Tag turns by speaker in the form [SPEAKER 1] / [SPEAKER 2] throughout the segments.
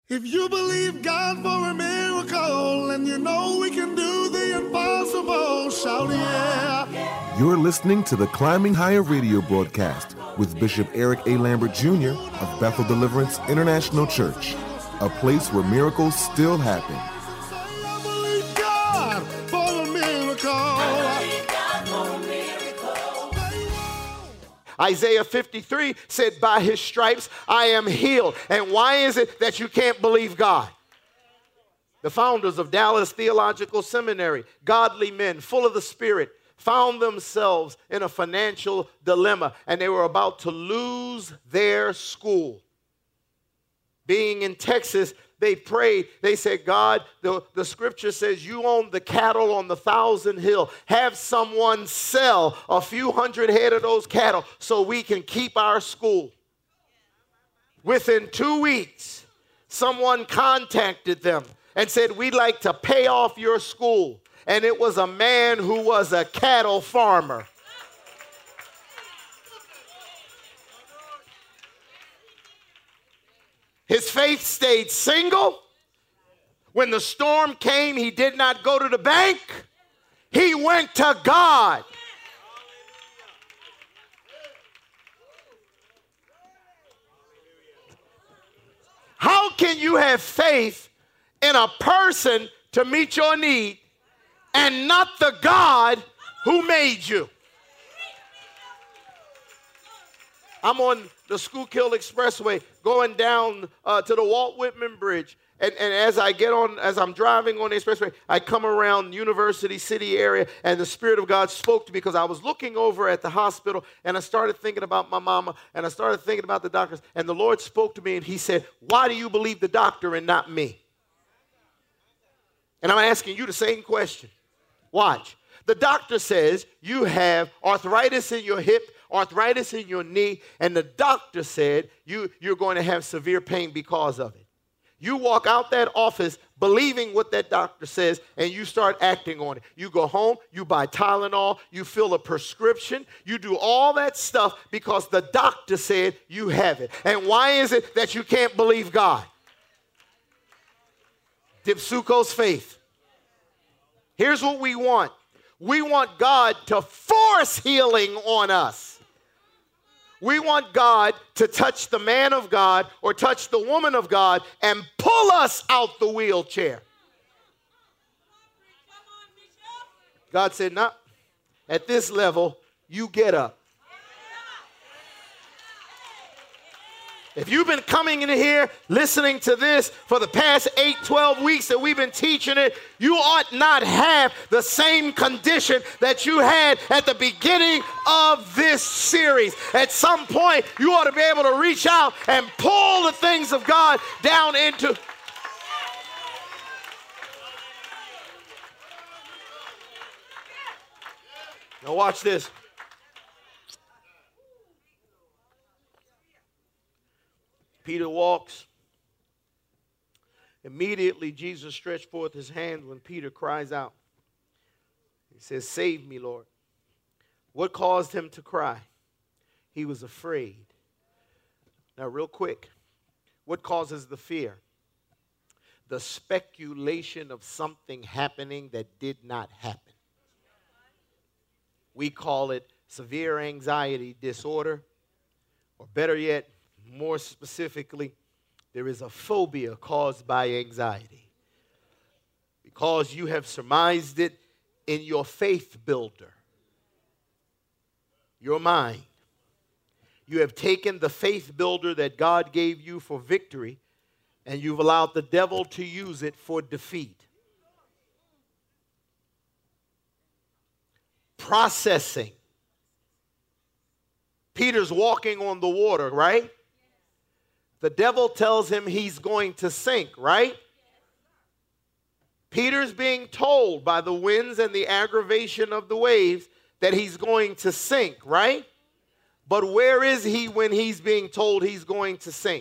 [SPEAKER 1] If you believe God for a miracle and you know we can do the impossible, shout yeah.
[SPEAKER 2] You're listening to the Climbing Higher radio broadcast with Bishop Eric A. Lambert Jr. of Bethel Deliverance International Church, a place where miracles still happen.
[SPEAKER 1] I believe God for a miracle.
[SPEAKER 3] Isaiah 53 said, by his stripes I am healed. And why is it that you can't believe God? The founders of Dallas Theological Seminary, godly men full of the Spirit, found themselves in a financial dilemma, and they were about to lose their school. Being in Texas, they prayed. They said, God, the scripture says you own the cattle on the 1,000 hill. Have someone sell a few hundred head of those cattle so we can keep our school. Within 2 weeks, someone contacted them and said, we'd like to pay off your school. And it was a man who was a cattle farmer. His faith stayed single. When the storm came, he did not go to the bank. He went to God. How can you have faith in a person to meet your need and not the God who made you? I'm on the Schuylkill Expressway going down to the Walt Whitman Bridge. And as I'm driving on the expressway, I come around University City area, and the Spirit of God spoke to me because I was looking over at the hospital, and I started thinking about my mama, and I started thinking about the doctors, and the Lord spoke to me, and he said, why do you believe the doctor and not me? And I'm asking you the same question. Watch. The doctor says you have arthritis in your hip, arthritis in your knee, and the doctor said you're going to have severe pain because of it. You walk out that office believing what that doctor says, and you start acting on it. You go home, you buy Tylenol, you fill a prescription, you do all that stuff because the doctor said you have it. And why is it that you can't believe God? Dipsuko's faith. Here's what we want. We want God to force healing on us. We want God to touch the man of God or touch the woman of God and pull us out the wheelchair. God said, no, at this level, you get up. If you've been coming in here listening to this for the past 12 weeks that we've been teaching it, you ought not have the same condition that you had at the beginning of this series. At some point, you ought to be able to reach out and pull the things of God down into. Now watch this. Peter walks. Immediately, Jesus stretched forth his hand when Peter cries out. He says, save me, Lord. What caused him to cry? He was afraid. Now, real quick, what causes the fear? The speculation of something happening that did not happen. We call it severe anxiety disorder, or better yet, more specifically, there is a phobia caused by anxiety because you have surmised it in your faith builder, your mind. You have taken the faith builder that God gave you for victory and you've allowed the devil to use it for defeat. Processing. Peter's walking on the water, right? The devil tells him he's going to sink, right? Peter's being told by the winds and the aggravation of the waves that he's going to sink, right? But where is he when he's being told he's going to sink?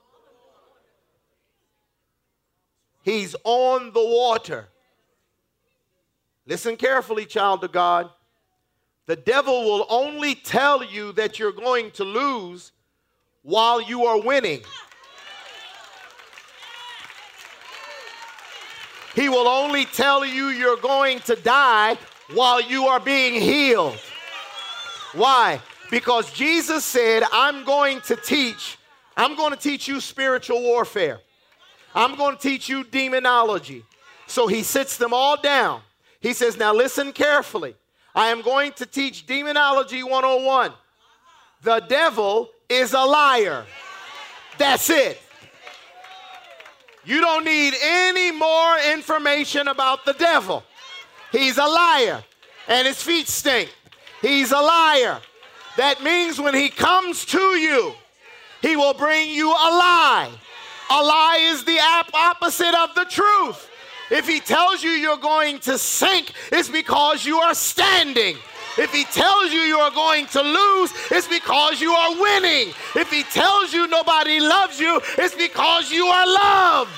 [SPEAKER 3] He's on the water. Listen carefully, child of God. The devil will only tell you that you're going to lose while you are winning. He will only tell you you're going to die while you are being healed. Why? Because Jesus said, I'm going to teach you spiritual warfare. I'm going to teach you demonology. So he sits them all down. He says, now listen carefully. I am going to teach demonology 101. The devil is a liar. That's it. You don't need any more information about the devil. He's a liar, and his feet stink. He's a liar. That means when he comes to you, he will bring you a lie. A lie is the opposite of the truth. If he tells you you're going to sink, it's because you are standing. If he tells you you are going to lose, it's because you are winning. If he tells you nobody loves you, it's because you are loved.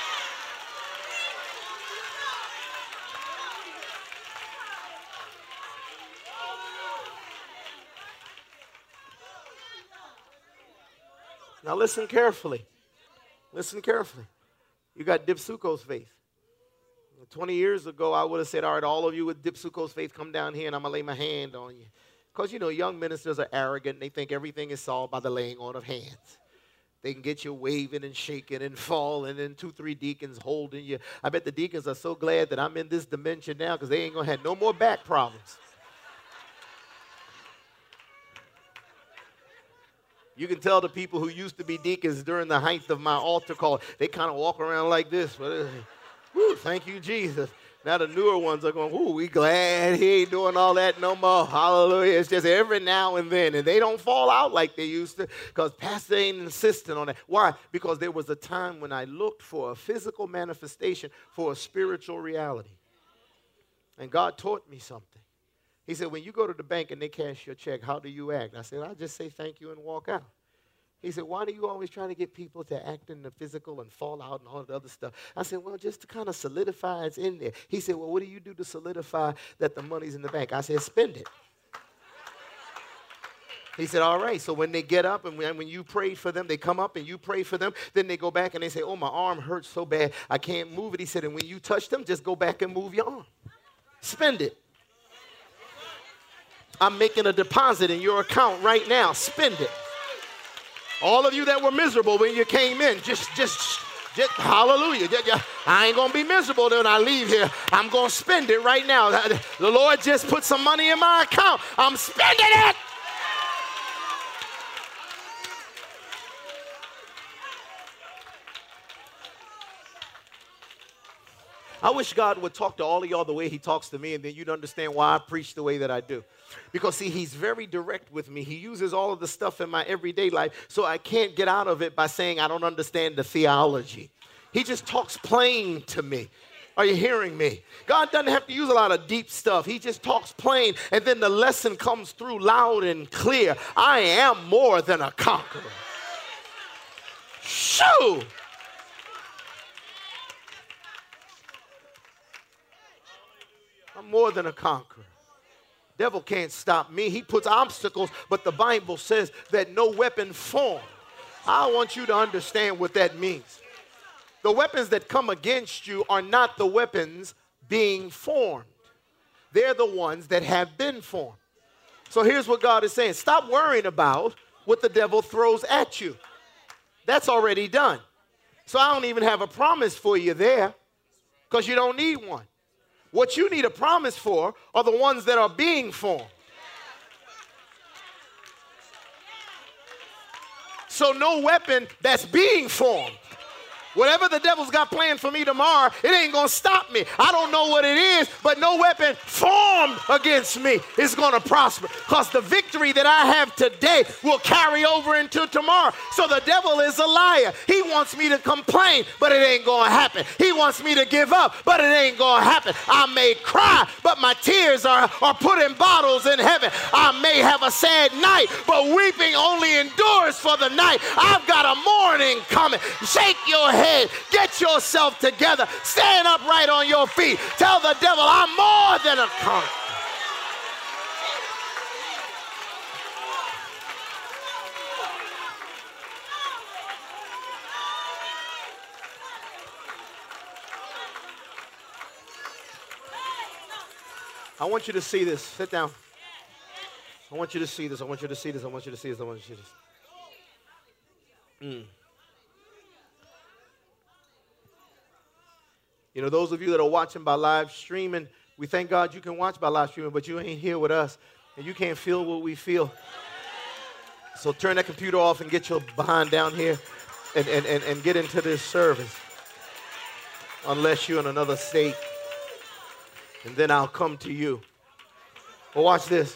[SPEAKER 3] Now listen carefully. Listen carefully. You got Dipsuko's faith. 20 years ago, I would have said, all right, all of you with Dipsuko's faith, come down here and I'm going to lay my hand on you. Because, young ministers are arrogant. They think everything is solved by the laying on of hands. They can get you waving and shaking and falling and 2-3 deacons holding you. I bet the deacons are so glad that I'm in this dimension now because they ain't going to have no more back problems. You can tell the people who used to be deacons during the height of my altar call, they kind of walk around like this. Woo, thank you, Jesus. Now the newer ones are going, we glad he ain't doing all that no more. Hallelujah. It's just every now and then. And they don't fall out like they used to because pastor ain't insisting on that. Why? Because there was a time when I looked for a physical manifestation for a spiritual reality. And God taught me something. He said, when you go to the bank and they cash your check, how do you act? I said, I just say thank you and walk out. He said, why do you always try to get people to act in the physical and fall out and all the other stuff? I said, well, just to kind of solidify it's in there. He said, well, what do you do to solidify that the money's in the bank? I said, spend it. He said, all right, so when they get up and when you pray for them, they come up and you pray for them, then they go back and they say, oh, my arm hurts so bad, I can't move it. He said, and when you touch them, just go back and move your arm. Spend it. I'm making a deposit in your account right now. Spend it. All of you that were miserable when you came in, just hallelujah. I ain't going to be miserable when I leave here. I'm going to spend it right now. The Lord just put some money in my account. I'm spending it. I wish God would talk to all of y'all the way he talks to me, and then you'd understand why I preach the way that I do. Because, see, he's very direct with me. He uses all of the stuff in my everyday life, so I can't get out of it by saying I don't understand the theology. He just talks plain to me. Are you hearing me? God doesn't have to use a lot of deep stuff. He just talks plain, and then the lesson comes through loud and clear. I am more than a conqueror. Shoo! I'm more than a conqueror. Devil can't stop me. He puts obstacles, but the Bible says that no weapon formed. I want you to understand what that means. The weapons that come against you are not the weapons being formed. They're the ones that have been formed. So here's what God is saying. Stop worrying about what the devil throws at you. That's already done. So I don't even have a promise for you there because you don't need one. What you need a promise for are the ones that are being formed. So no weapon that's being formed. Whatever the devil's got planned for me tomorrow, it ain't going to stop me. I don't know what it is, but no weapon formed against me is going to prosper. Because the victory that I have today will carry over into tomorrow. So the devil is a liar. He wants me to complain, but it ain't going to happen. He wants me to give up, but it ain't going to happen. I may cry, but my tears are put in bottles in heaven. I may have a sad night, but weeping only endures for the night. I've got a morning coming. Shake your head. Get yourself together. Stand upright on your feet. Tell the devil, I'm more than a conqueror. I want you to see this. Sit down. I want you to see this. I want you to see this. I want you to see this. I want you to see this. You know, those of you that are watching by live streaming, we thank God you can watch by live streaming, but you ain't here with us, and you can't feel what we feel. So turn that computer off and get your behind down here and get into this service, unless you're in another state, and then I'll come to you. But watch this.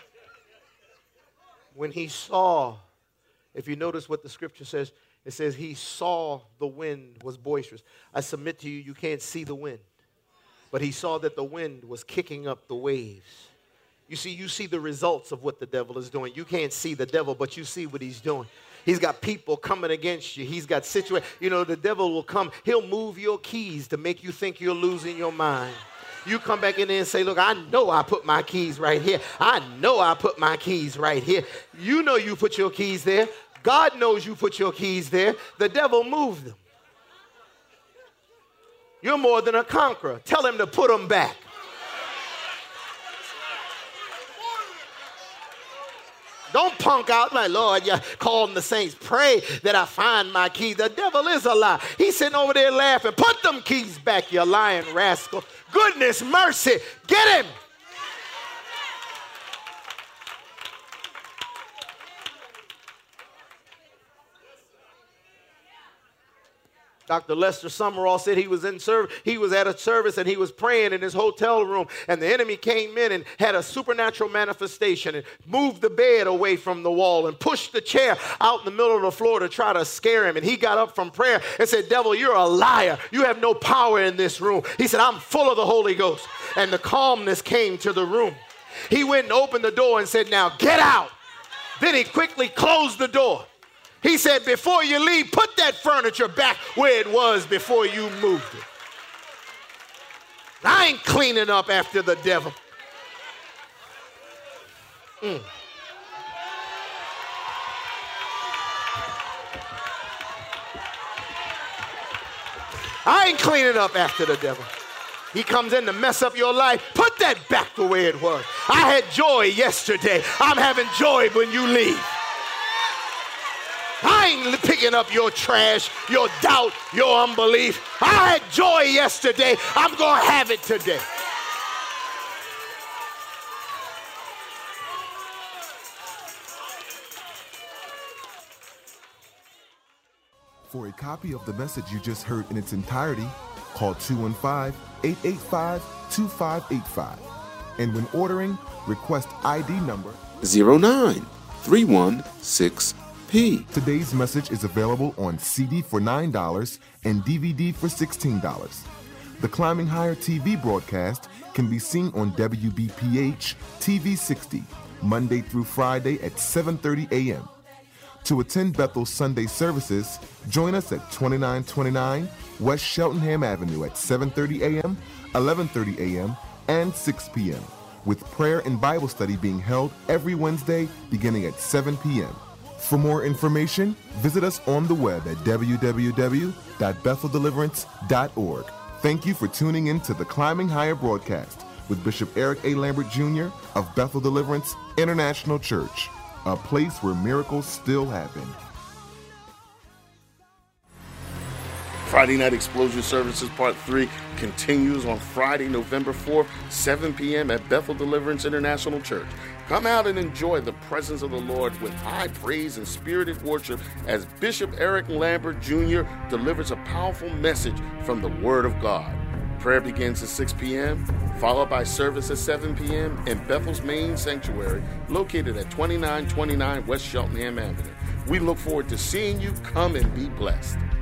[SPEAKER 3] When he saw, if you notice what the scripture says, it says he saw the wind was boisterous. I submit to you, you can't see the wind. But he saw that the wind was kicking up the waves. You see the results of what the devil is doing. You can't see the devil, but you see what he's doing. He's got people coming against you. He's got situations. You know, the devil will come. He'll move your keys to make you think you're losing your mind. You come back in there and say, look, I know I put my keys right here. I know I put my keys right here. You know you put your keys there. God knows you put your keys there. The devil moved them. You're more than a conqueror. Tell him to put them back. Don't punk out, my Lord, you call them the saints. Pray that I find my key. The devil is a lie. He's sitting over there laughing. Put them keys back, you lying rascal. Goodness, mercy, get him. Dr. Lester Summerall said he was at a service and he was praying in his hotel room, and the enemy came in and had a supernatural manifestation and moved the bed away from the wall and pushed the chair out in the middle of the floor to try to scare him. And he got up from prayer and said, devil, you're a liar. You have no power in this room. He said, I'm full of the Holy Ghost. And the calmness came to the room. He went and opened the door and said, now get out. Then he quickly closed the door. He said, before you leave, put that furniture back where it was before you moved it. I ain't cleaning up after the devil. I ain't cleaning up after the devil. He comes in to mess up your life. Put that back the way it was. I had joy yesterday. I'm having joy when you leave. I ain't picking up your trash, your doubt, your unbelief. I had joy yesterday. I'm going to have it today.
[SPEAKER 2] For a copy of the message you just heard in its entirety, call 215-885-2585. And when ordering, request ID number
[SPEAKER 4] 09316P.
[SPEAKER 2] Today's message is available on CD for $9 and DVD for $16. The Climbing Higher TV broadcast can be seen on WBPH TV 60, Monday through Friday at 7:30 a.m. To attend Bethel's Sunday services, join us at 2929 West Cheltenham Avenue at 7:30 a.m., 11:30 a.m., and 6 p.m., with prayer and Bible study being held every Wednesday beginning at 7 p.m. For more information, visit us on the web at www.betheldeliverance.org. Thank you for tuning in to the Climbing Higher broadcast with Bishop Eric A. Lambert Jr. of Bethel Deliverance International Church, a place where miracles still happen.
[SPEAKER 4] Friday Night Explosion Services Part 3 continues on Friday, November 4th, 7 p.m. at Bethel Deliverance International Church. Come out and enjoy the presence of the Lord with high praise and spirited worship as Bishop Eric Lambert Jr. delivers a powerful message from the Word of God. Prayer begins at 6 p.m., followed by service at 7 p.m. in Bethel's main sanctuary, located at 2929 West Cheltenham Avenue. We look forward to seeing you. Come and be blessed.